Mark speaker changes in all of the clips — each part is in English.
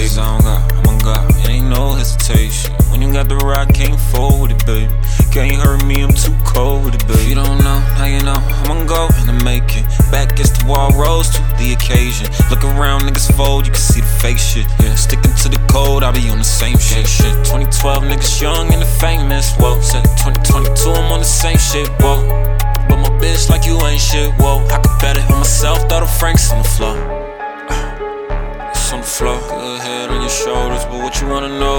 Speaker 1: baby. I don't got, I'm on God, it ain't no hesitation. When you got the rock, can't fold with it, baby. Can't hurt me, I'm too cold with it, baby. You don't know, now you know, I'm on go and I'm making. Back against the wall, rose to the occasion. Look around, niggas fold, you can see the fake shit. Yeah, sticking to the code, I be on the same shit. 2012, niggas young and the famous, whoa. Said 2022, I'm on the same shit, whoa. But my bitch like you ain't shit, whoa. I could bet it on myself, throw the Franks on the floor. It's on the floor. Good head on your shoulders, but what you wanna know?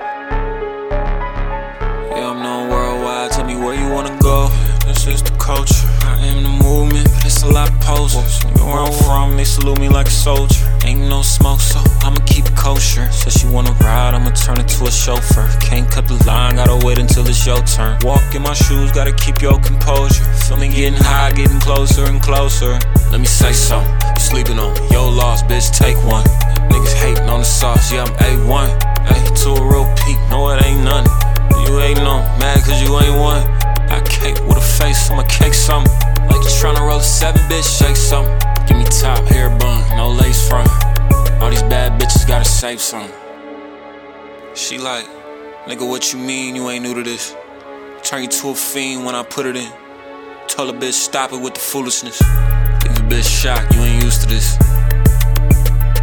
Speaker 1: Yeah, I'm known worldwide, tell me where you wanna go. This is the culture, I am the movement, but it's a lot of posters. Where I'm from, they salute me like a soldier. Ain't no smoke, so I'ma keep it kosher. Said she wanna ride, I'ma turn it to a chauffeur. Can't cut the line, gotta wait until it's your turn. Walk in my shoes, gotta keep your composure. Feel me getting high, getting closer and closer. Let me say something, you sleeping on me, your loss, bitch, take one. Niggas hating on the sauce, yeah, I'm A1. Ay, to a real peak, no it ain't nothing. You ain't no mad cause you ain't one. I cake with a face, I'ma cake something. Like you tryna roll a 7, bitch, shake something. Give me top, hair bun, no lace front. All these bad bitches gotta save something. She like, nigga, what you mean you ain't new to this? Turn you to a fiend when I put it in. Told a bitch stop it with the foolishness. Give a bitch shock, you ain't used to this.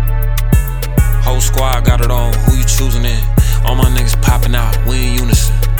Speaker 1: Whole squad got it on, who you choosing in? All my niggas popping out, we in unison.